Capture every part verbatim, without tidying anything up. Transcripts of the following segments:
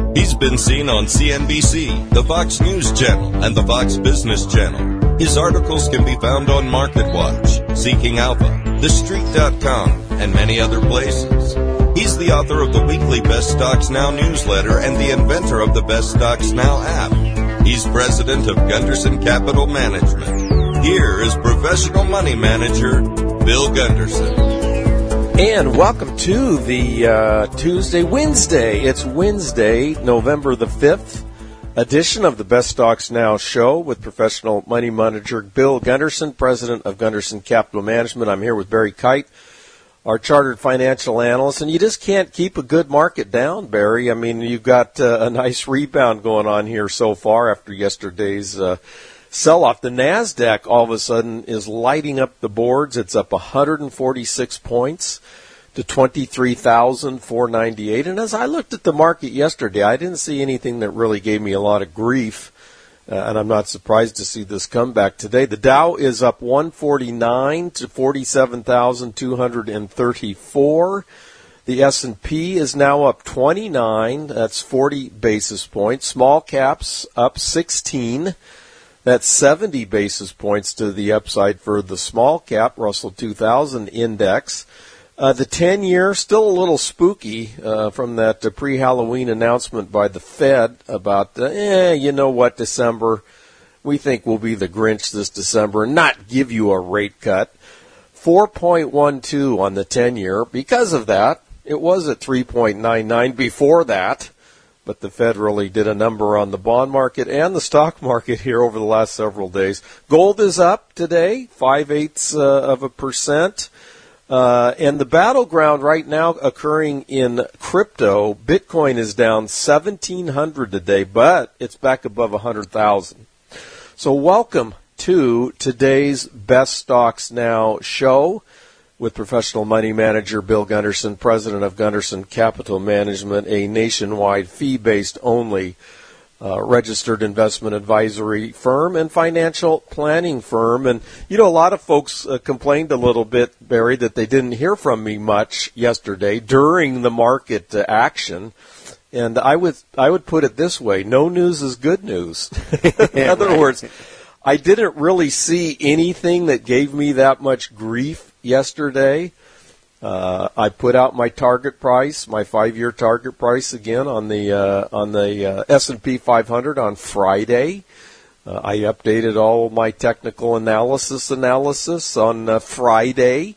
He's been seen on C N B C, the Fox News Channel, and the Fox Business Channel. His articles can be found on MarketWatch, Seeking Alpha, The Street dot com, and many other places. He's the author of the weekly Best Stocks Now newsletter and the inventor of the Best Stocks Now app. He's president of Gunderson Capital Management. Here is professional money manager Bill Gunderson. And welcome to the uh, Tuesday, Wednesday. It's Wednesday, November the fifth edition of the Best Stocks Now show with professional money manager Bill Gunderson, president of Gunderson Capital Management. I'm here with Barry Kite, our chartered financial analyst. And you just can't keep a good market down, Barry. I mean, you've got uh, a nice rebound going on here so far after yesterday's uh, sell-off. The NASDAQ all of a sudden is lighting up the boards. It's up one hundred forty-six points to twenty-three thousand four hundred ninety-eight. And as I looked at the market yesterday, I didn't see anything that really gave me a lot of grief. Uh, and I'm not surprised to see this comeback today. The Dow is up one forty-nine to forty-seven thousand two hundred thirty-four. The S and P is now up twenty-nine. That's forty basis points. Small caps up sixteen. That's seventy basis points to the upside for the small cap Russell two thousand index. Uh, the ten-year, still a little spooky uh, from that uh, pre-Halloween announcement by the Fed about, uh, eh, you know what, December, we think will be the Grinch this December and not give you a rate cut. four point one two on the ten-year. Because of that, it was at three point nine nine before that. But the Fed really did a number on the bond market and the stock market here over the last several days. Gold is up today, five-eighths uh, of a percent. Uh, and the battleground right now occurring in crypto, Bitcoin is down seventeen hundred today, but it's back above one hundred thousand. So welcome to today's Best Stocks Now show with professional money manager Bill Gunderson, president of Gunderson Capital Management, a nationwide fee-based only uh, registered investment advisory firm and financial planning firm. And, you know, a lot of folks uh, complained a little bit, Barry, that they didn't hear from me much yesterday during the market uh, action. And I would, I would put it this way, no news is good news. In other words, I didn't really see anything that gave me that much grief yesterday. Uh, I put out my target price, my five-year target price again on the uh, on the uh, S and P five hundred on Friday. Uh, I updated all my technical analysis analysis on uh, Friday.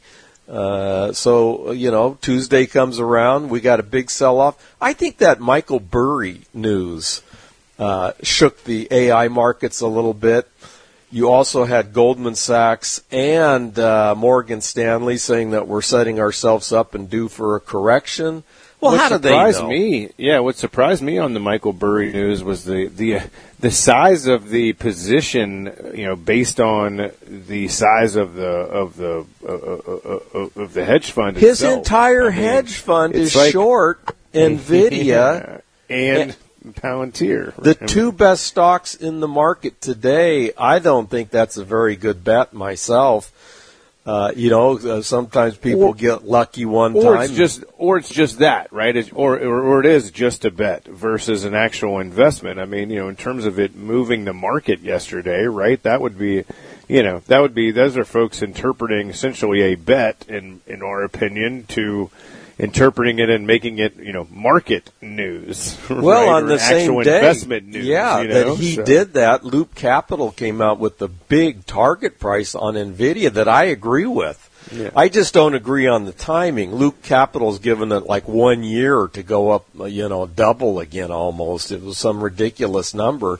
Uh, so, you know, Tuesday comes around, we got a big sell-off. I think that Michael Burry news uh, shook the A I markets a little bit. You also had Goldman Sachs and uh, Morgan Stanley saying that we're setting ourselves up and due for a correction. Well, what how did they know? surprised me, yeah, what surprised me on the Michael Burry news was the the the size of the position, you know, based on the size of the of the uh, uh, uh, of the hedge fund. His itself. entire I mean, hedge fund is like, short Nvidia yeah, and. and Palantir. The two best stocks in the market today, I don't think that's a very good bet myself. Uh, you know, uh, sometimes people or, get lucky one or time. It's just, or it's just that, right? It's, or, or or it is just a bet versus an actual investment. I mean, you know, in terms of it moving the market yesterday, right? That would be, you know, that would be, those are folks interpreting essentially a bet, in in our opinion, to interpreting it and making it, you know, market news. Well, right? on the or same actual day, investment news, yeah, you know? that he so. did that. Loop Capital came out with the big target price on Nvidia that I agree with. Yeah. I just don't agree on the timing. Loop Capital's given it like one year to go up, you know, double again almost. It was some ridiculous number.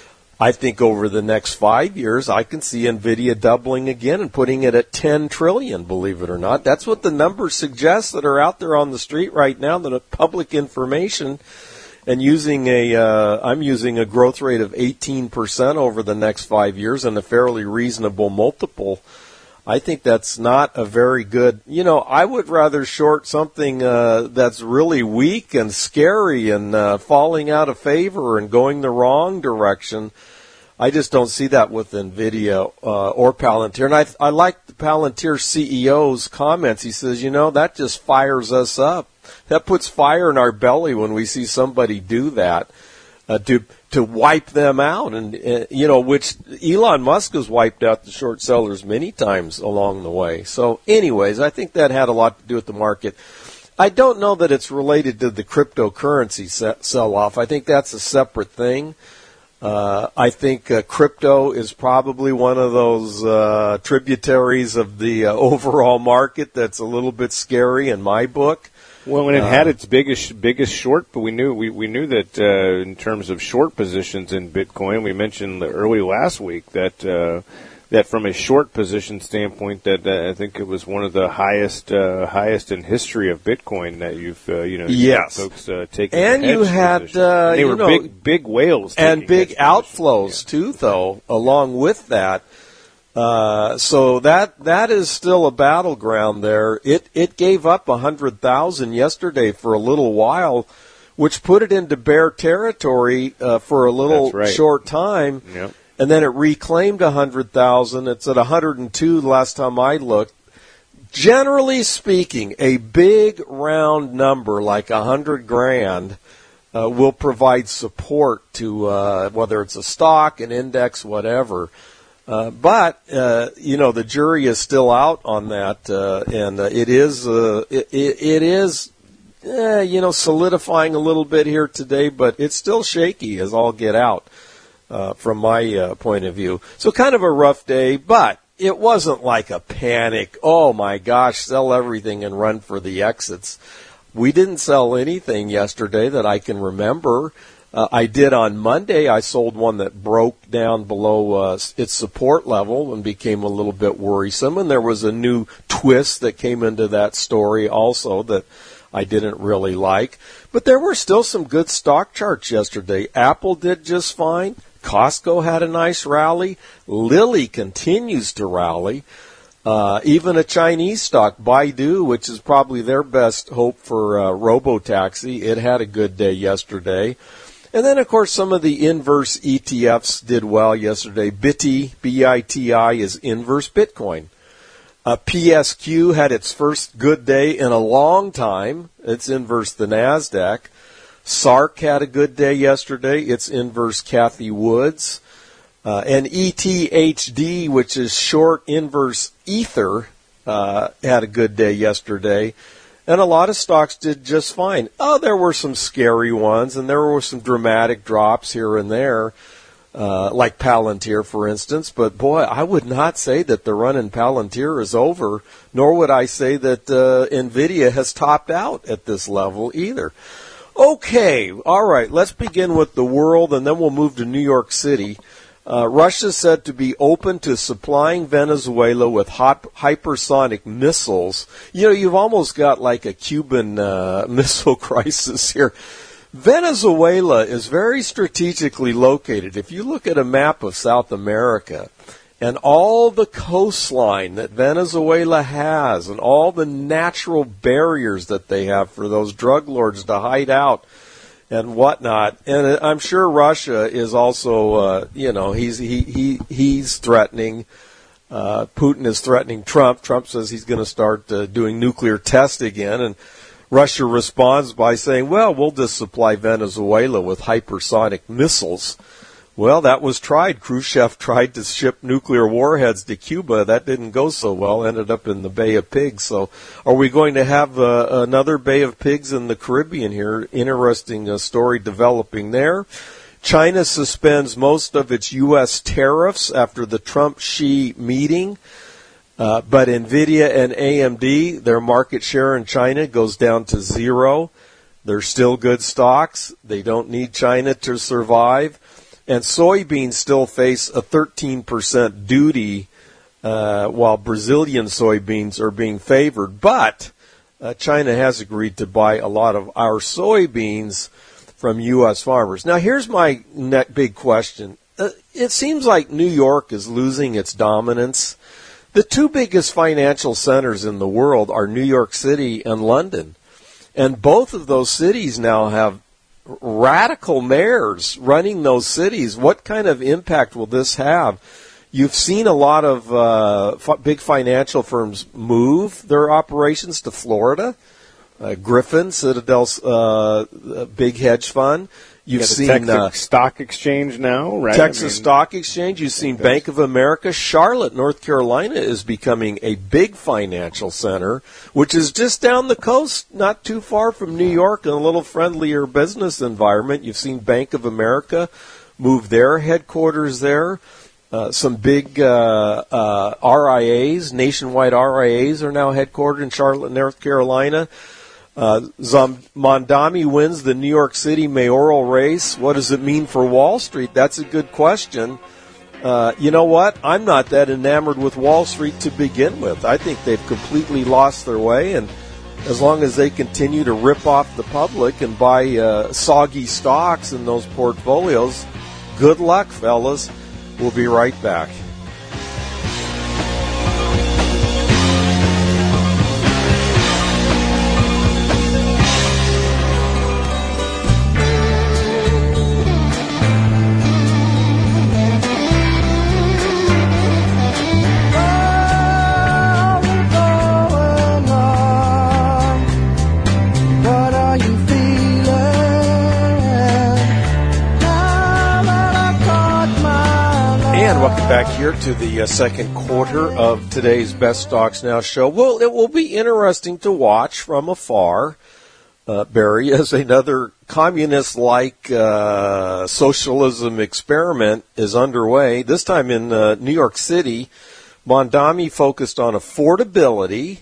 I think over the next five years, I can see Nvidia doubling again and putting it at ten trillion, believe it or not. That's what the numbers suggest that are out there on the street right now, that are public information. And using a, uh, I'm using a growth rate of eighteen percent over the next five years and a fairly reasonable multiple. I think that's not a very good, you know, I would rather short something uh, that's really weak and scary and uh, falling out of favor and going the wrong direction. I just don't see that with Nvidia uh, or Palantir. And I, I like the Palantir C E O's comments. He says, you know, that just fires us up. that puts fire in our belly when we see somebody do that uh, to to wipe them out, and uh, you know, which Elon Musk has wiped out the short sellers many times along the way. So, anyways, I think that had a lot to do with the market. I don't know that it's related to the cryptocurrency sell-off. I think that's a separate thing. Uh, I think uh, crypto is probably one of those uh, tributaries of the uh, overall market that's a little bit scary in my book. Well, when it had its biggest biggest short, but we knew we, we knew that uh, in terms of short positions in Bitcoin, we mentioned early last week that uh, that from a short position standpoint, that uh, I think it was one of the highest uh, highest in history of Bitcoin that you've uh, you know yes. folks uh, taking. And you had uh, and they you were know, big big whales and big outflows yeah. too, though. Along with that. Uh, so that that is still a battleground there. It it gave up a hundred thousand yesterday for a little while, which put it into bear territory uh, for a little right. short time, yep. and then it reclaimed a hundred thousand. It's at a hundred and two last time I looked. Generally speaking, a big round number like a hundred grand uh, will provide support to uh, whether it's a stock, an index, whatever. Uh, but, uh, you know, the jury is still out on that, uh, and uh, it is, uh, it, it is, eh, you know, solidifying a little bit here today, but it's still shaky as all get out, uh, from my uh, point of view. So kind of a rough day, but it wasn't like a panic, oh my gosh, sell everything and run for the exits. We didn't sell anything yesterday that I can remember. Uh, I did on Monday. I sold one that broke down below uh, its support level and became a little bit worrisome. And there was a new twist that came into that story also that I didn't really like. But there were still some good stock charts yesterday. Apple did just fine. Costco had a nice rally. Lilly continues to rally. Uh, even a Chinese stock, Baidu, which is probably their best hope for uh, robo-taxi, it had a good day yesterday. And then, of course, some of the inverse E T Fs did well yesterday. B I T I, B I T I is inverse Bitcoin. Uh, P S Q had its first good day in a long time. It's inverse the NASDAQ. S A R C had a good day yesterday. It's inverse Cathie Woods. Uh, and E T H D, which is short inverse Ether, uh, had a good day yesterday. And a lot of stocks did just fine. Oh, there were some scary ones, and there were some dramatic drops here and there, uh, like Palantir, for instance. But, boy, I would not say that the run in Palantir is over, nor would I say that uh, NVIDIA has topped out at this level either. Okay, all right, let's begin with the world, and then we'll move to New York City. Uh, Russia is said to be open to supplying Venezuela with hot, hypersonic missiles. You know, you've almost got like a Cuban uh, missile crisis here. Venezuela is very strategically located. If you look at a map of South America and all the coastline that Venezuela has and all the natural barriers that they have for those drug lords to hide out and whatnot, and I'm sure Russia is also, uh, you know, he's he he he's threatening. Uh, Putin is threatening Trump. Trump says he's going to start uh, doing nuclear tests again, and Russia responds by saying, "Well, we'll just supply Venezuela with hypersonic missiles." Well, that was tried. Khrushchev tried to ship nuclear warheads to Cuba. That didn't go so well. Ended up in the Bay of Pigs. So are we going to have uh, another Bay of Pigs in the Caribbean here? Interesting uh, story developing there. China suspends most of its U S tariffs after the Trump-Xi meeting. Uh, but NVIDIA and A M D, their market share in China goes down to zero. They're still good stocks. They don't need China to survive. And soybeans still face a thirteen percent duty, uh, while Brazilian soybeans are being favored. But uh, China has agreed to buy a lot of our soybeans from U S farmers. Now, here's my net big question. Uh, it seems like New York is losing its dominance. The two biggest financial centers in the world are New York City and London. And both of those cities now have radical mayors running those cities. What kind of impact will this have? You've seen a lot of uh, f- big financial firms move their operations to Florida. uh, Griffin, Citadel's uh, big hedge fund. You've yeah, the seen Texas uh, Stock Exchange now, right? Texas I mean, Stock Exchange. You've seen Bank of America. Charlotte, North Carolina is becoming a big financial center, which is just down the coast, not too far from New York, in a little friendlier business environment. You've seen Bank of America move their headquarters there. Uh, some big uh, uh, R I As, nationwide R I As, are now headquartered in Charlotte, North Carolina. Uh, Mondami wins the New York City mayoral race. What does it mean for Wall Street? That's a good question. Uh, you know what? I'm not that enamored with Wall Street to begin with. I think they've completely lost their way, and as long as they continue to rip off the public and buy uh, soggy stocks in those portfolios, good luck, fellas. We'll be right back. Back here to the uh, second quarter of today's Best Stocks Now show. Well, it will be interesting to watch from afar, uh, Barry, as another communist-like uh, socialism experiment is underway. This time in uh, New York City, Mondami focused on affordability,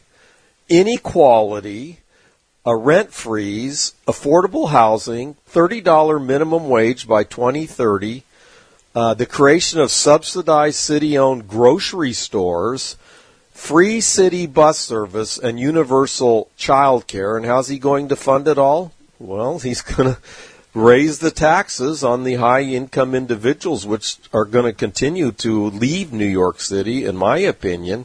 inequality, a rent freeze, affordable housing, thirty dollars minimum wage by twenty thirty, Uh, the creation of subsidized city-owned grocery stores, free city bus service, and universal child care. And how's he going to fund it all? Well, he's going to raise the taxes on the high-income individuals, which are going to continue to leave New York City, in my opinion.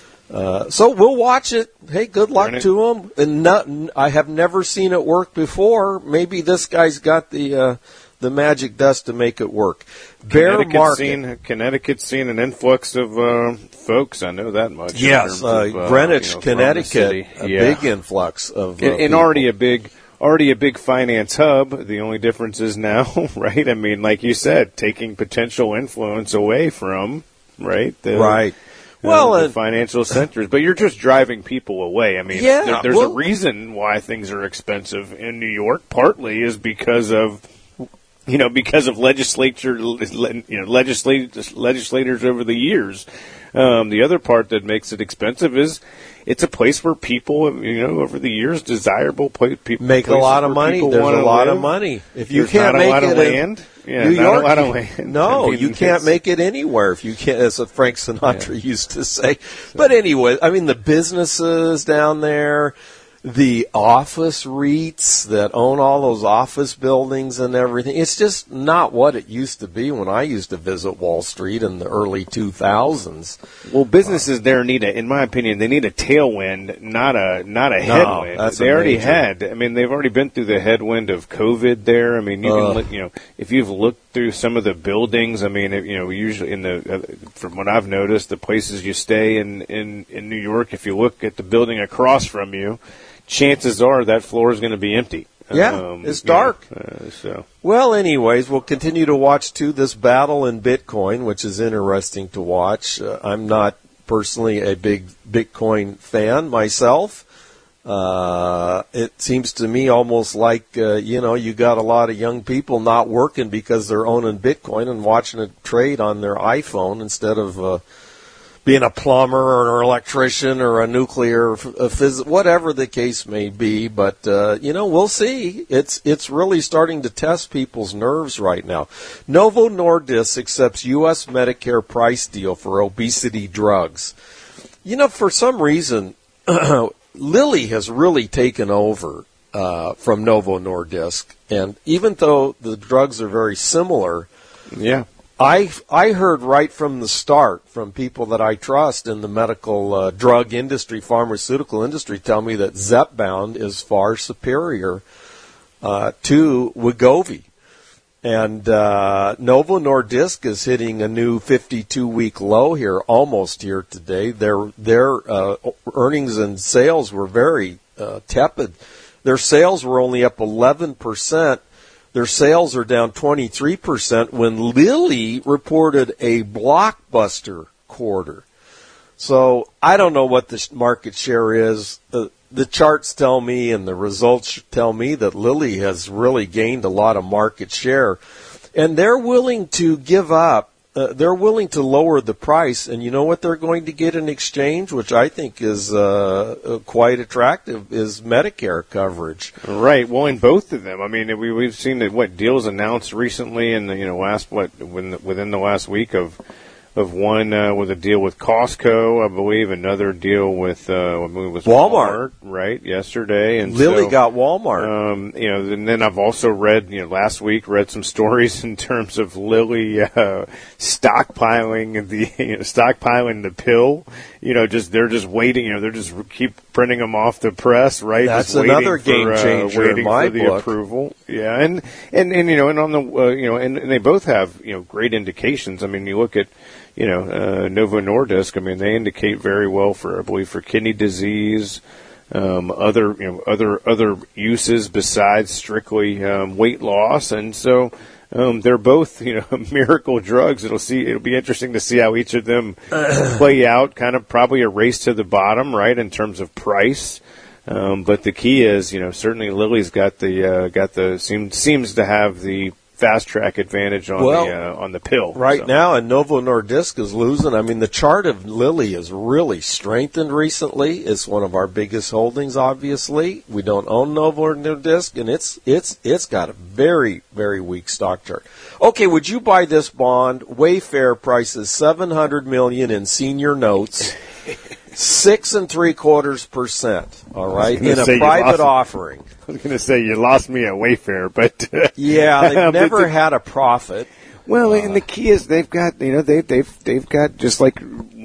Uh, so we'll watch it. Hey, good luck to him. And not, I have never seen it work before. Maybe this guy's got the uh, the magic dust to make it work. Bear market. Seen, Connecticut's seen an influx of uh, folks. I know that much. Yes, uh, of, uh, you Greenwich, know, Connecticut, a yeah. big influx of uh, and, and already a big, already a big finance hub. The only difference is now, right? I mean, like you said, taking potential influence away from, right? The, right. Uh, well, the and, financial centers, but you're just driving people away. I mean, yeah, there, there's well, a reason why things are expensive in New York. Partly is because of, you know, because of legislature, you know, legislators, legislators over the years. Um, the other part that makes it expensive is it's a place where people, you know, over the years, desirable place, people make a lot of money. There's a lot live. of money. If you There's can't not make a lot it of land. in Yeah, New not York, a lot of land. no, I mean, you can't make it anywhere if you can't, as Frank Sinatra yeah. used to say. But anyway, I mean, the businesses down there, the office REITs that own all those office buildings and everything, it's just not what it used to be when I used to visit Wall Street in the early two thousands. Well, businesses uh, there need a, in my opinion, they need a tailwind, not a not a headwind. No, they already had. I mean, they've already been through the headwind of COVID there. I mean, you uh, can look, you know, if you've looked through some of the buildings, I mean, you know, usually in the uh, from what I've noticed, the places you stay in in in New York, if you look at the building across from you, chances are that floor is going to be empty. Yeah, um, it's dark. You know, uh, so. Well, anyways, we'll continue to watch, too, this battle in Bitcoin, which is interesting to watch. Uh, I'm not personally a big Bitcoin fan myself. Uh, it seems to me almost like, uh, you know, you got a lot of young people not working because they're owning Bitcoin and watching it trade on their iPhone instead of uh, being a plumber or an electrician or a nuclear a phys- whatever the case may be. But, uh, you know, we'll see. It's it's really starting to test people's nerves right now. Novo Nordisk accepts U S Medicare price deal for obesity drugs. You know, for some reason, Lilly has really taken over uh, from Novo Nordisk. And even though the drugs are very similar, yeah. I I heard right from the start from people that I trust in the medical uh, drug industry, pharmaceutical industry, tell me that Zepbound is far superior uh, to Wegovy. And uh, Novo Nordisk is hitting a new fifty-two week low here, almost here today. Their their uh, earnings and sales were very uh, tepid Their sales were only up eleven percent. Their sales are down twenty-three percent when Lilly reported a blockbuster quarter. So I don't know what the market share is. The, the charts tell me and the results tell me that Lilly has really gained a lot of market share. And they're willing to give up. Uh, they're willing to lower the price. And you know what they're going to get in exchange, which I think is uh, quite attractive, is Medicare coverage. Right. Well, in both of them. I mean, we, we've seen that what deals announced recently in the, you know, last, what, within, within the last week of, of one uh, with a deal with Costco, I believe, another deal with uh, with Walmart. Walmart, right? Yesterday, and Lilly so, got Walmart. Um, you know, and then I've also read, you know, last week read some stories in terms of Lilly uh, stockpiling the you know, stockpiling the pill. You know, just they're just waiting. You know, they're just keep printing them off the press, right? That's just another for, game changer uh, waiting in my for the book. Approval. Yeah, and and and you know, and on the uh, you know, and, and they both have you know great indications. I mean, you look at. You know, uh, Novo Nordisk. I mean, they indicate very well for, I believe, for kidney disease, um, other, you know, other other uses besides strictly um, weight loss, and so um, they're both, you know, miracle drugs. It'll see. It'll be interesting to see how each of them play out. Kind of probably a race to the bottom, right, in terms of price. Um, but the key is, you know, certainly Lilly's got the uh, got the seems seems to have the fast track advantage on well, the uh, on the pill right so. now, and Novo Nordisk is losing. I mean, the chart of Lilly has really strengthened recently. It's one of our biggest holdings. Obviously, we don't own Novo Nordisk, and it's it's it's got a very very weak stock chart. Okay, would you buy this bond? Wayfair prices seven hundred million in senior notes. Six and three quarters percent, all right, in a private offering. I was going to say you lost me at Wayfair, but uh, yeah, they've never the, had a profit. Well, uh, and the key is they've got you know they they've they've got just like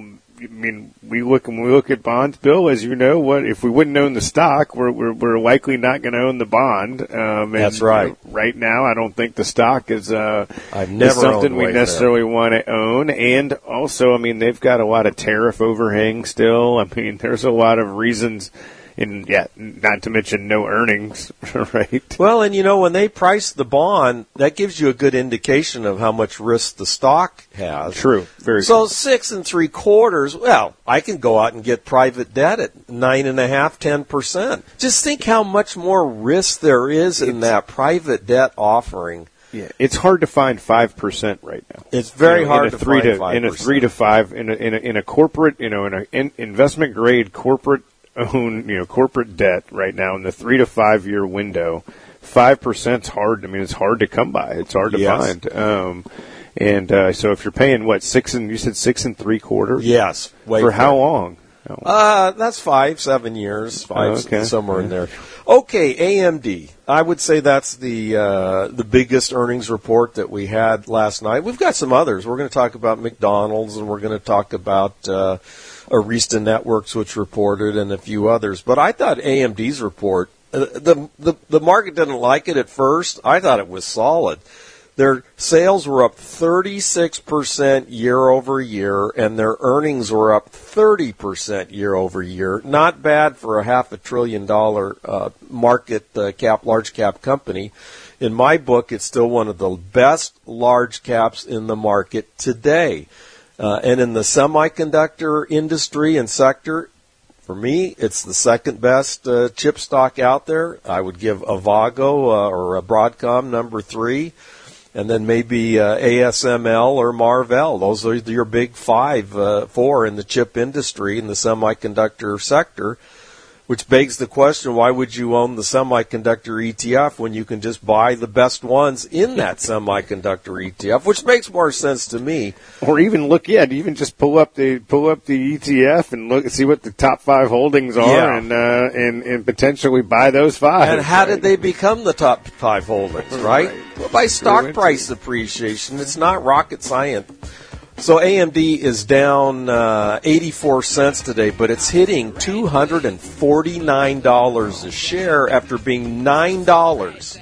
I mean we look when we look at bonds, Bill, as you know, what if we wouldn't own the stock, we're we're, we're likely not going to own the bond. Um, and, That's right. You know, right now, I don't think the stock is uh I've never is something owned we Wayfair. necessarily want to own, and also, I mean, they've got a lot of tariff overhang still. I mean, there's a lot of reasons. And yeah, not to mention no earnings, right? Well, and you know, when they price the bond, that gives you a good indication of how much risk the stock has. True, very so true. six and three quarters. Well, I can go out and get private debt at nine and a half, ten percent. Just think how much more risk there is in that private debt offering. Yeah, it's hard to find five percent right now. It's very you know, hard in a to three find to five percent. in a three to five in a in a, in a corporate, you know, in a in investment grade corporate own, you know, corporate debt right now in the three to five year window. Five percent's hard. I mean, it's hard to come by. It's hard to yes. find. Um, and uh, so if you're paying what six and you said six and three quarters, yes, for Wayfair. how long? Uh, that's five, seven years, five, oh, okay. somewhere in there. Okay, A M D. I would say that's the uh, the biggest earnings report that we had last night. We've got some others. We're going to talk about McDonald's, and we're going to talk about uh, Arista Networks, which reported, and a few others. But I thought A M D's report, uh, the, the the market didn't like it at first. I thought it was solid. Their sales were up thirty-six percent year over year, and their earnings were up thirty percent year over year. Not bad for a half a trillion dollar uh, market uh, cap, large cap company. In my book, it's still one of the best large caps in the market today. Uh, and in the semiconductor industry and sector, for me, it's the second best uh, chip stock out there. I would give Avago uh, or uh, Broadcom number three. And then maybe uh, A S M L or Marvell. Those are your big five, uh, four in the chip industry in the semiconductor sector, which begs the question, why would you own the semiconductor E T F when you can just buy the best ones in that semiconductor E T F, which makes more sense to me. Or even look, yeah, even just pull up the pull up the E T F and look see what the top five holdings are, yeah. and, uh, and and potentially buy those five. And how right? did they become the top five holdings, right? right. Well, by stock price appreciation. It's not rocket science. So A M D is down uh, eighty-four cents today, but it's hitting two hundred forty-nine dollars a share after being nine dollars.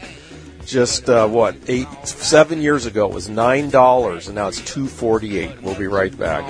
Just, uh, what, eight, seven years ago it was nine dollars, and now it's two forty-eight. We'll be right back.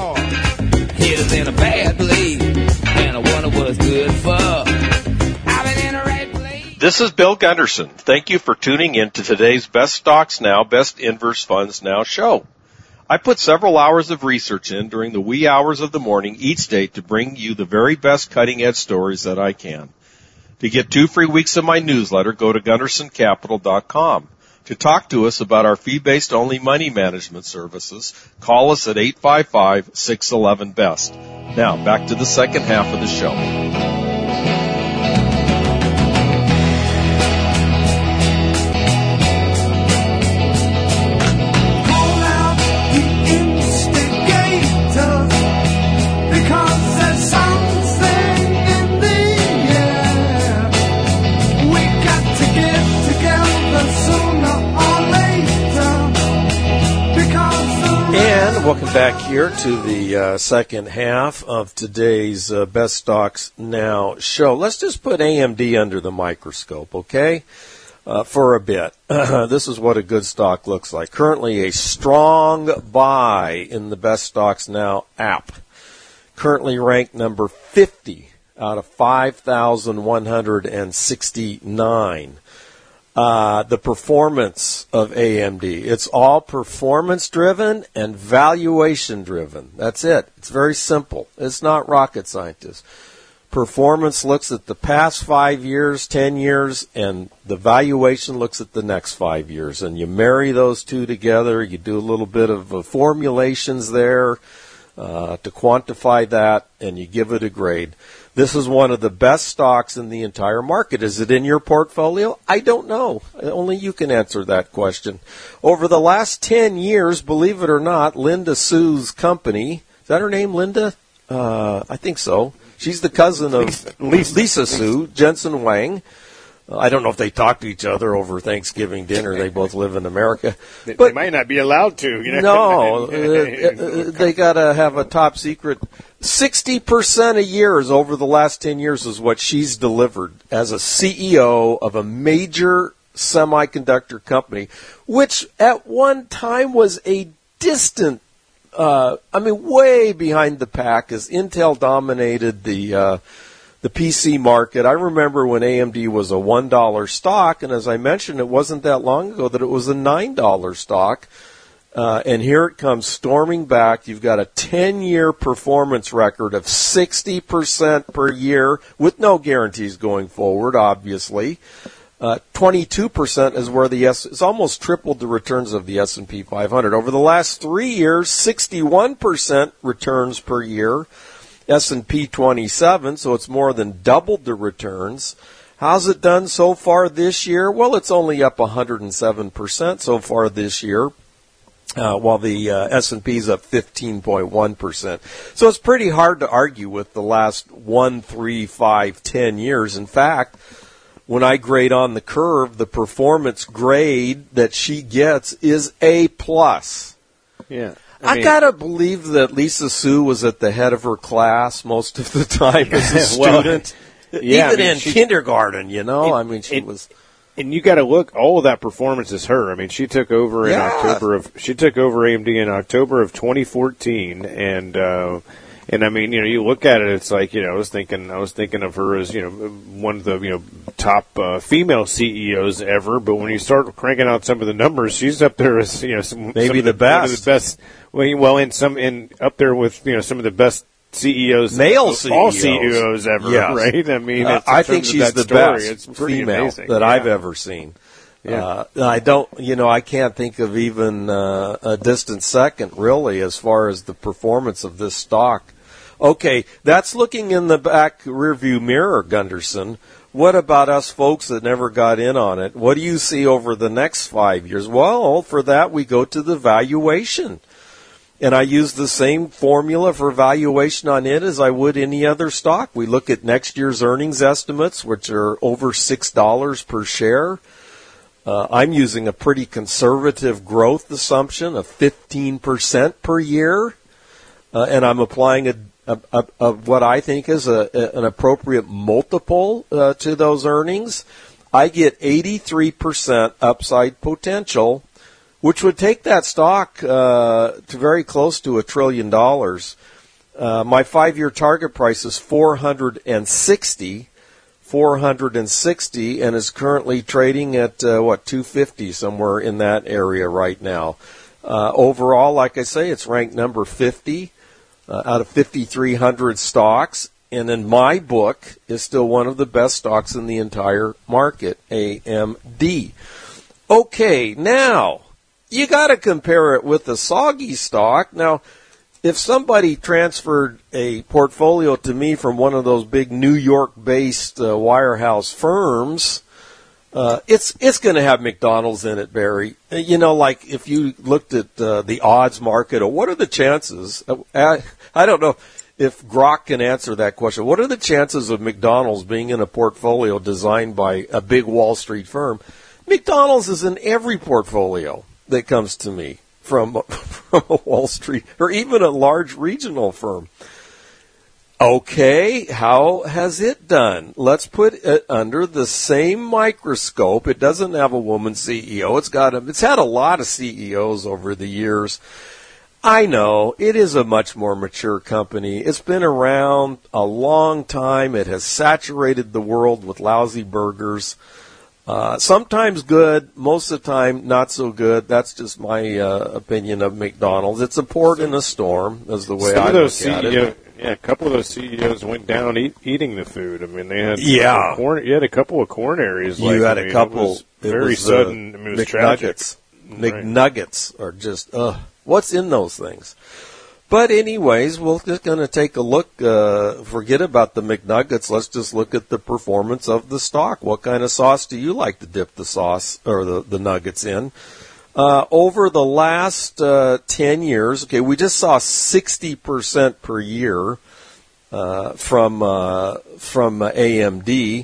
Hit us in a bad place, and I wonder what's good for. I've been in a right place. This is Bill Gunderson. Thank you for tuning in to today's Best Stocks Now, Best Inverse Funds Now show. I put several hours of research in during the wee hours of the morning each day to bring you the very best cutting-edge stories that I can. To get two free weeks of my newsletter, go to gunderson capital dot com. To talk to us about our fee-based only money management services, call us at eight five five, six one one, B E S T. Now, back to the second half of the show. Welcome back here to the uh, second half of today's uh, Best Stocks Now show. Let's just put A M D under the microscope, okay, uh, for a bit. This is what a good stock looks like. Currently a strong buy in the Best Stocks Now app. Currently ranked number fifty out of five thousand one hundred sixty-nine. Uh, the performance of A M D. It's all performance-driven and valuation-driven. That's it. It's very simple. It's not rocket scientist. Performance looks at the past five years, ten years, and the valuation looks at the next five years. And you marry those two together. You do a little bit of uh, formulations there uh, to quantify that, and you give it a grade. This is one of the best stocks in the entire market. Is it in your portfolio? I don't know. Only you can answer that question. Over the last ten years, believe it or not, Linda Sue's company, is that her name, Linda? Uh, I think so. She's the cousin of Lisa, Lisa, Lisa Sue, Jensen Huang. I don't know if they talk to each other over Thanksgiving dinner. They both live in America. They, but they might not be allowed to. You No, know? uh, they got to have a top secret. sixty percent a year is over the last ten years is what she's delivered as a C E O of a major semiconductor company, which at one time was a distant, uh, I mean, way behind the pack as Intel dominated the uh the P C market. I remember when A M D was a one dollar stock, and as I mentioned, it wasn't that long ago that it was a nine dollar stock. Uh, and here it comes storming back. You've got a ten-year performance record of sixty percent per year with no guarantees going forward, obviously. Uh, twenty-two percent is where the S, it's almost tripled the returns of the S and P five hundred. Over the last three years, sixty-one percent returns per year. S and P twenty-seven, so it's more than doubled the returns. How's it done so far this year? Well, it's only up one hundred seven percent so far this year, uh, while the uh, S and P is up fifteen point one percent. So it's pretty hard to argue with the last one, three, five, ten years. In fact, when I grade on the curve, the performance grade that she gets is A plus. Yeah. I, mean, I gotta believe that Lisa Sue was at the head of her class most of the time as a student, well, yeah, even I mean, in she, kindergarten. You know, it, I mean, she it, was. And you got to look. All of that performance is her. I mean, she took over in yeah. October of. She took over A M D in October of twenty fourteen, and uh, and I mean, you know, you look at it, it's like, you know, I was thinking, I was thinking of her as, you know, one of the, you know, top uh, female C E Os ever. But when you start cranking out some of the numbers, she's up there as, you know, some, maybe some the, the best. One of the best. Well, in some, in up there with, you know, some of the best C E Os, male C E Os, all C E Os ever, yes. right? I mean, uh, I think she's the story, best it's pretty female amazing. that yeah. I've ever seen. Yeah. Uh, I don't, you know, I can't think of even uh, a distant second, really, as far as the performance of this stock. Okay, that's looking in the back rearview mirror, Gunderson. What about us folks that never got in on it? What do you see over the next five years? Well, for that, we go to the valuation. And I use the same formula for valuation on it as I would any other stock. We look at next year's earnings estimates, which are over six dollars per share. Uh, I'm using a pretty conservative growth assumption of fifteen percent per year, uh, and I'm applying a, a, a, a what I think is a, a, an appropriate multiple uh, to those earnings. I get eighty-three percent upside potential, which would take that stock uh, to very close to a trillion dollars. Uh, my five-year target price is four hundred sixty. four hundred sixty and is currently trading at, uh, what, two fifty, somewhere in that area right now. Uh, overall, like I say, it's ranked number fifty uh, out of fifty-three hundred stocks. And in my book, is still one of the best stocks in the entire market, A M D. Okay, now, you got to compare it with the soggy stock. Now, if somebody transferred a portfolio to me from one of those big New York-based uh, wirehouse firms, uh, it's it's going to have McDonald's in it, Barry. You know, like if you looked at uh, the odds market, or what are the chances? I, I don't know if Grok can answer that question. What are the chances of McDonald's being in a portfolio designed by a big Wall Street firm? McDonald's is in every portfolio that comes to me from, from a Wall Street or even a large regional firm. Okay, how has it done? Let's put it under the same microscope. It doesn't have a woman C E O. It's got a, it's had a lot of C E Os over the years. I know, it is a much more mature company. It's been around a long time. It has saturated the world with lousy burgers. Uh, sometimes good, most of the time not so good. That's just my uh, opinion of McDonald's. It's a port in a storm, is the way Some I of those look at C E O, it. Yeah, a couple of those C E Os went down eat, eating the food. I mean, they had Yeah. corn. You had a couple of corn areas. You like, had I a mean, couple. It was very it was, sudden. Uh, I mean, it was tragic. McNuggets. Right. McNuggets are just, ugh. What's in those things? But anyways, we're just going to take a look. Uh, forget about the McNuggets. Let's just look at the performance of the stock. What kind of sauce do you like to dip the sauce or the, the nuggets in? Uh, over the last uh, ten years, okay, we just saw sixty percent per year uh, from uh, from uh, A M D.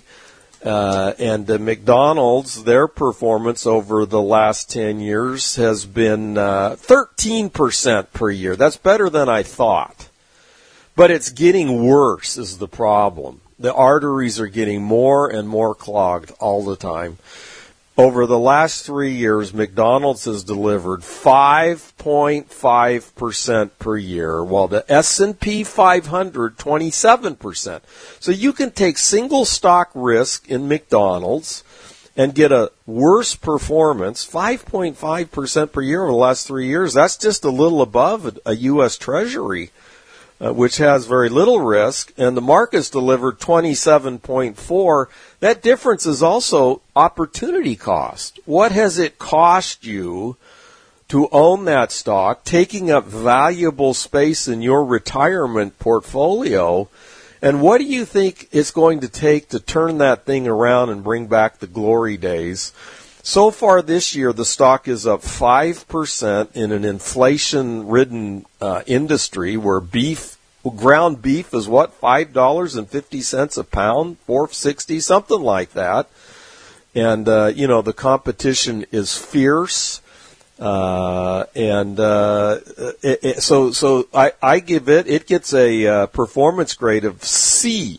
Uh, and uh, McDonald's, their performance over the last ten years has been uh, thirteen percent per year. That's better than I thought. But it's getting worse is the problem. The arteries are getting more and more clogged all the time. Over the last three years, McDonald's has delivered five point five percent per year, while the S and P five hundred, twenty-seven percent. So you can take single stock risk in McDonald's and get a worse performance, five point five percent per year over the last three years. That's just a little above a U S Treasury, uh, which has very little risk, and the market's delivered twenty-seven point four. That difference is also opportunity cost. What has it cost you to own that stock, taking up valuable space in your retirement portfolio? And what do you think it's going to take to turn that thing around and bring back the glory days? So far this year, the stock is up five percent in an inflation-ridden uh, industry where beef, ground beef is what, five dollars and fifty cents a pound, four sixty, something like that. And, uh, you know, the competition is fierce. Uh, and uh, it, it, so so I, I give it, it gets a uh, performance grade of C.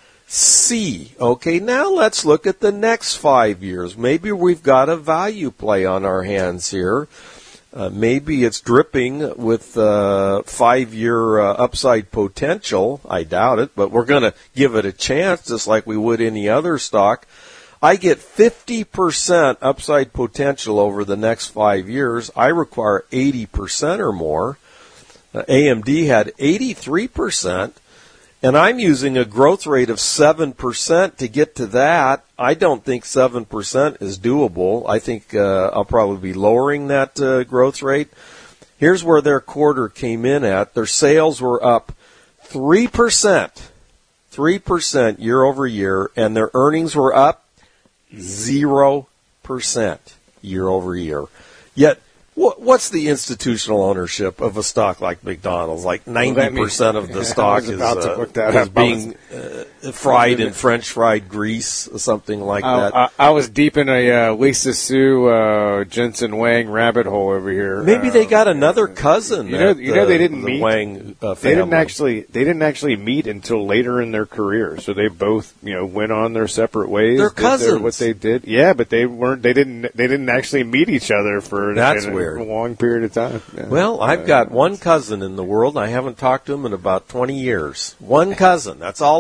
C. Okay, now let's look at the next five years. Maybe we've got a value play on our hands here. Uh, maybe it's dripping with uh, five-year uh, upside potential. I doubt it, but we're going to give it a chance just like we would any other stock. I get fifty percent upside potential over the next five years. I require eighty percent or more. Uh, A M D had eighty-three percent. And I'm using a growth rate of seven percent to get to that. I don't think seven percent is doable. I think uh, I'll probably be lowering that uh, growth rate. Here's where their quarter came in at. Their sales were up three percent, three percent year over year, and their earnings were up zero percent year over year. Yet, what's the institutional ownership of a stock like McDonald's? Like ninety percent of the stock is, uh, is being uh, fried in French fried grease, or something like I, that. I, I was deep in a uh, Lisa Sue, uh, Jensen Wang rabbit hole over here. Maybe they uh, got another cousin. You know, at, you know they didn't the meet. Wang uh, they didn't family. actually. They didn't actually meet until later in their career. So they both, you know, went on their separate ways. They're did their- cousins. what they did, yeah, but they weren't. They didn't. They didn't actually meet each other for That's a, weird. a long period of time. Yeah. Well, I've Uh, got one cousin in the world. I haven't talked to him in about twenty years. One cousin. That's all I got.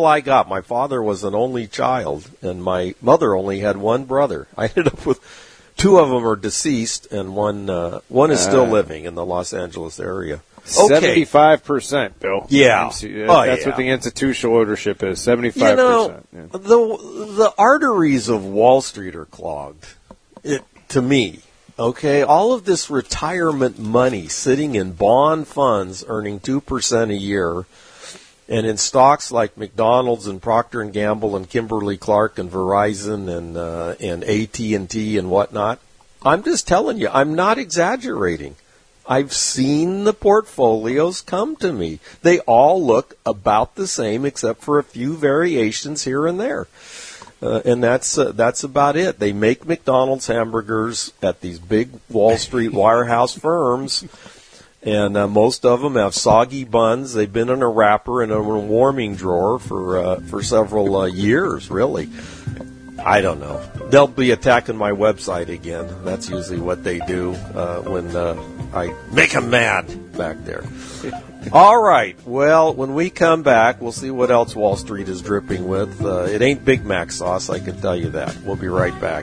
My father was an only child, and my mother only had one brother. I ended up with two of them are deceased, and one uh, one is still Uh. living in the Los Angeles area. Seventy-five percent, Bill. Yeah. That's, Oh, that's yeah. what the institutional ownership is. Seventy-five You know, percent. Yeah. the the arteries of Wall Street are clogged. It to me, okay. All of this retirement money sitting in bond funds, earning two percent a year, and in stocks like McDonald's and Procter and Gamble and Kimberly Clark and Verizon and uh, and A T and T and whatnot. I'm just telling you, I'm not exaggerating. I've seen the portfolios come to me. They all look about the same except for a few variations here and there. Uh, and that's uh, that's about it. They make McDonald's hamburgers at these big Wall Street wirehouse firms, and uh, most of them have soggy buns. They've been in a wrapper and in a warming drawer for uh, for several uh, years, really. I don't know. They'll be attacking my website again. That's usually what they do uh, when uh, I make them mad back there. All right. Well, when we come back, we'll see what else Wall Street is dripping with. Uh, it ain't Big Mac sauce, I can tell you that. We'll be right back.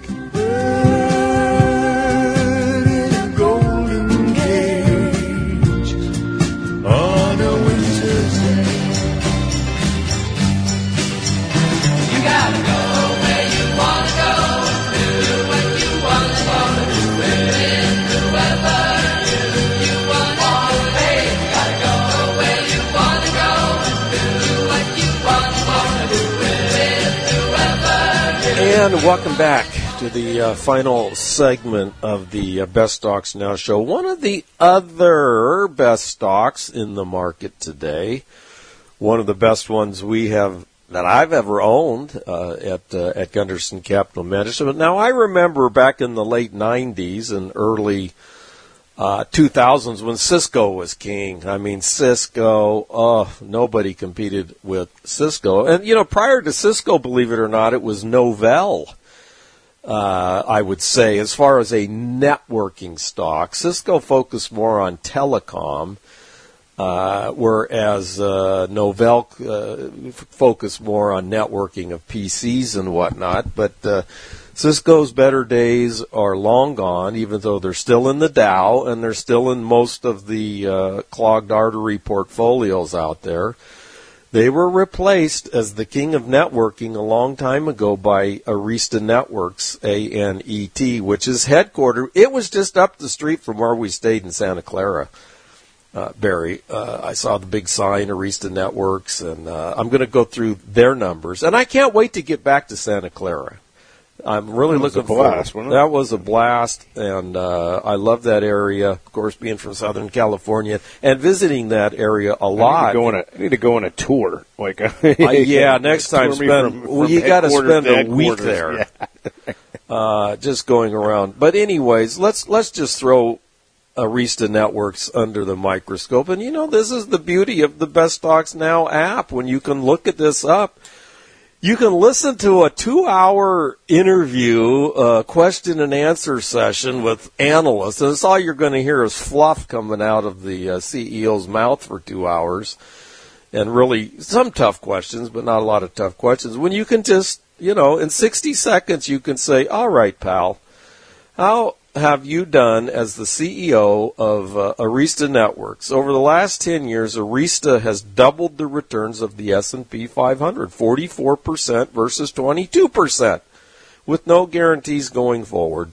Golden cage on a winter's day. You gotta go where you wanna go, do what you wanna wanna do, in the weather you, you wanna hey, you gotta go where you wanna go, do what you wanna wanna do, in the weather you. And welcome back to the uh, final segment of the uh, Best Stocks Now show. One of the other best stocks in the market today, one of the best ones we have that I've ever owned uh, at uh, at Gunderson Capital Management. Now, I remember back in the late nineties and early uh, two thousands when Cisco was king. I mean, Cisco, oh, nobody competed with Cisco. And, you know, prior to Cisco, believe it or not, it was Novell. Uh, I would say, as far as a networking stock, Cisco focused more on telecom, uh, whereas uh, Novell uh, f- focused more on networking of P Cs and whatnot. But uh, Cisco's better days are long gone, even though they're still in the Dow and they're still in most of the uh, clogged artery portfolios out there. They were replaced as the king of networking a long time ago by Arista Networks, A N E T, which is headquartered. It was just up the street from where we stayed in Santa Clara, uh, Barry. Uh, I saw the big sign, Arista Networks, and uh, I'm going to go through their numbers. And I can't wait to get back to Santa Clara. I'm really That was looking a blast, forward. wasn't it? That was a blast, and uh, I love that area. Of course, being from Southern California and visiting that area a lot. I need to go on a, I need to go on a tour. Like, Uh, yeah, next time tour me spend. from- well, from you got to headquarters spend to a week headquarters. there, Yeah. uh, just going around. But anyways, let's let's just throw Arista Networks under the microscope. And you know, this is the beauty of the Best Stocks Now app. When you can look at this up, you can listen to a two-hour interview, uh, question and answer session with analysts, and it's all you're going to hear is fluff coming out of the uh, C E O's mouth for two hours. And really, some tough questions, but not a lot of tough questions. When you can just, you know, in sixty seconds, you can say, all right, pal, how have you done as the C E O of uh, Arista Networks? Over the last ten years, Arista has doubled the returns of the S and P five hundred, forty-four percent versus twenty-two percent, with no guarantees going forward.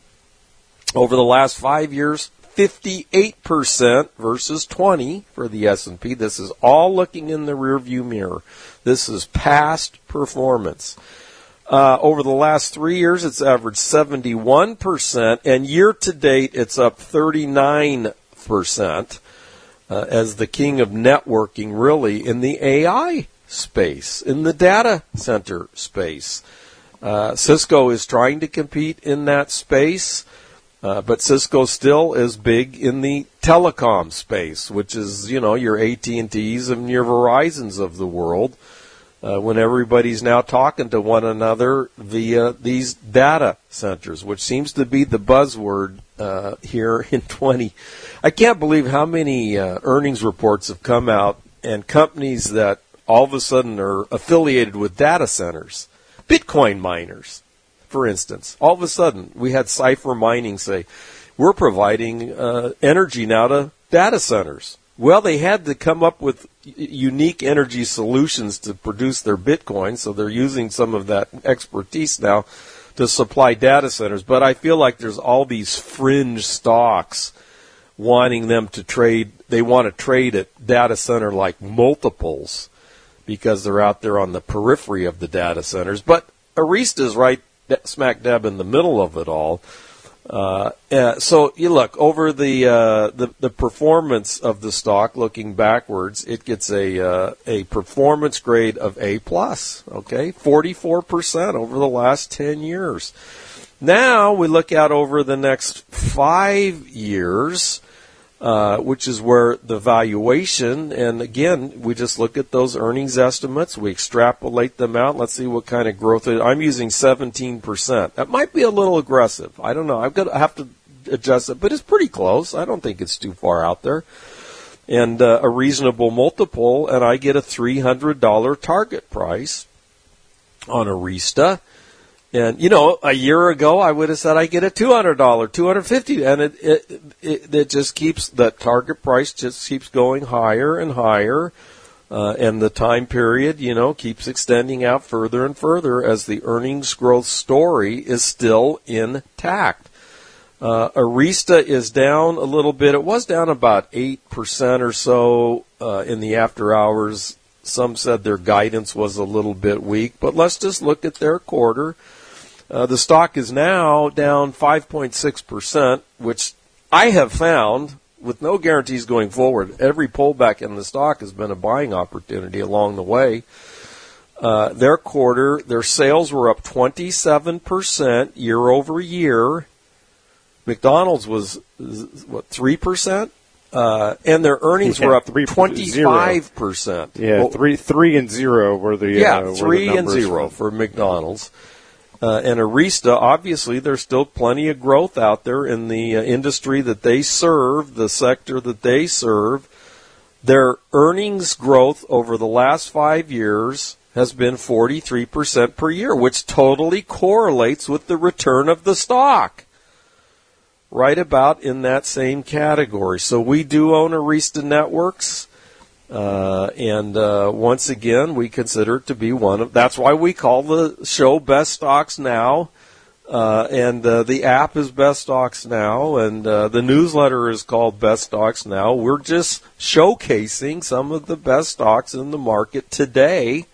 Over the last five years, fifty-eight percent versus twenty for the S and P. This is all looking in the rearview mirror. This is past performance. Uh, over the last three years, it's averaged seventy-one percent, and year-to-date, it's up thirty-nine percent uh, as the king of networking, really, in the A I space, in the data center space. Uh, Cisco is trying to compete in that space. Uh, but Cisco still is big in the telecom space, which is, you know, your A T and T's and your Verizons of the world, uh, when everybody's now talking to one another via these data centers, which seems to be the buzzword uh, here in twenty. I can't believe how many uh, earnings reports have come out, and companies that all of a sudden are affiliated with data centers, Bitcoin miners, for instance. All of a sudden, we had Cipher Mining say, we're providing uh, energy now to data centers. Well, they had to come up with unique energy solutions to produce their Bitcoin, so they're using some of that expertise now to supply data centers. But I feel like there's all these fringe stocks wanting them to trade. They want to trade at data center like multiples because they're out there on the periphery of the data centers. But Arista's right smack dab in the middle of it all. Uh, uh, so you look over the, uh, the the performance of the stock. Looking backwards, it gets a uh, a performance grade of A plus. Okay, forty-four percent over the last ten years. Now we look out over the next five years. Uh, which is where the valuation, and again, we just look at those earnings estimates, we extrapolate them out, let's see what kind of growth it is. I'm using seventeen percent. That might be a little aggressive. I don't know. I've got to have to adjust it, but it's pretty close. I don't think it's too far out there. And uh, a reasonable multiple, and I get a three hundred dollars target price on Arista. And, you know, a year ago, I would have said I get a two hundred dollars, two hundred fifty dollars, and it, it, it, it just keeps, the target price just keeps going higher and higher, uh, and the time period, you know, keeps extending out further and further as the earnings growth story is still intact. Uh, Arista is down a little bit. It was down about eight percent or so uh, in the after hours. Some said their guidance was a little bit weak, but let's just look at their quarter. Uh, the stock is now down five point six percent, which I have found, with no guarantees going forward, every pullback in the stock has been a buying opportunity along the way. Uh, their quarter, their sales were up twenty-seven percent year over year. McDonald's was, what, three percent? Uh, and their earnings yeah, were up three, twenty-five percent. Yeah, well, three, three and zero were the yeah, uh, three were the and zero for McDonald's. Uh, and Arista, obviously, there's still plenty of growth out there in the uh, industry that they serve, the sector that they serve. Their earnings growth over the last five years has been forty-three percent per year, which totally correlates with the return of the stock. Right about in that same category. So we do own Arista Networks. Uh, and uh, once again, we consider it to be one of, that's why we call the show Best Stocks Now, uh, and uh, the app is Best Stocks Now, and uh, the newsletter is called Best Stocks Now. We're just showcasing some of the best stocks in the market today.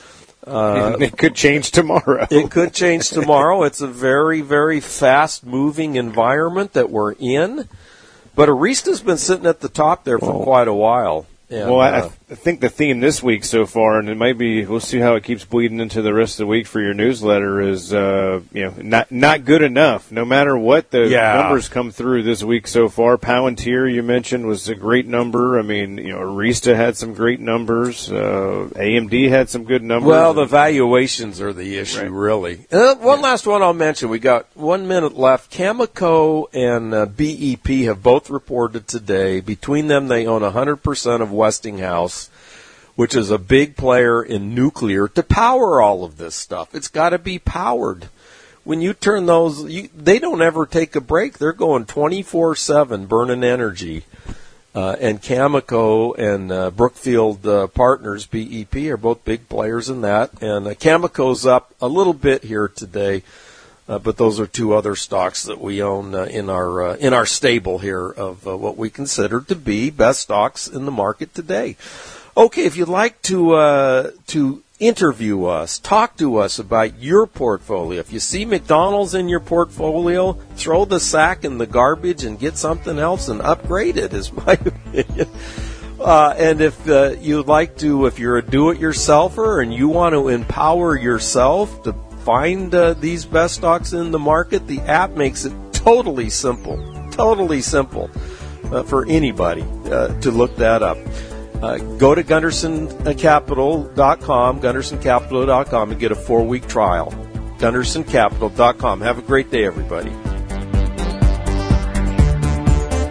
Uh, it could change tomorrow. It could change tomorrow. It's a very, very fast-moving environment that we're in, but Arista's been sitting at the top there for well, quite a while. And, well, I, uh, I think the theme this week so far, and it might be, we'll see how it keeps bleeding into the rest of the week for your newsletter, is uh, you know not not good enough. No matter what the yeah. numbers come through this week so far, Palantir you mentioned was a great number. I mean, you know, Arista had some great numbers. Uh, A M D had some good numbers. Well, the valuations are the issue, right. really. Uh, one yeah. last one I'll mention. We got one minute left. Cameco and uh, B E P have both reported today. Between them, they own one hundred percent of Westinghouse, which is a big player in nuclear to power all of this stuff. It's got to be powered. When you turn those, you, they don't ever take a break. They're going twenty-four seven burning energy. Uh, and Cameco and uh, Brookfield uh, Partners, B E P, are both big players in that. And uh, Cameco's up a little bit here today. Uh, but those are two other stocks that we own uh, in our uh, in our stable here of uh, what we consider to be best stocks in the market today. Okay, if you'd like to uh, to interview us, talk to us about your portfolio. If you see McDonald's in your portfolio, throw the sack in the garbage and get something else and upgrade it, is my opinion. Uh, and if uh, you'd like to, if you're a do-it-yourselfer and you want to empower yourself to find uh, these best stocks in the market, the app makes it totally simple, totally simple uh, for anybody uh, to look that up. Uh, go to Gunderson Capital dot com, Gunderson Capital dot com, and get a four-week trial. Gunderson Capital dot com. Have a great day, everybody.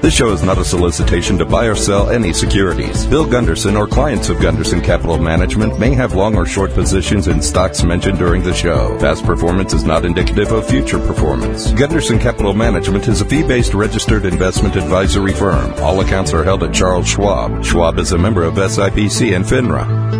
This show is not a solicitation to buy or sell any securities. Bill Gunderson or clients of Gunderson Capital Management may have long or short positions in stocks mentioned during the show. Past performance is not indicative of future performance. Gunderson Capital Management is a fee-based registered investment advisory firm. All accounts are held at Charles Schwab. Schwab is a member of S I P C and FINRA.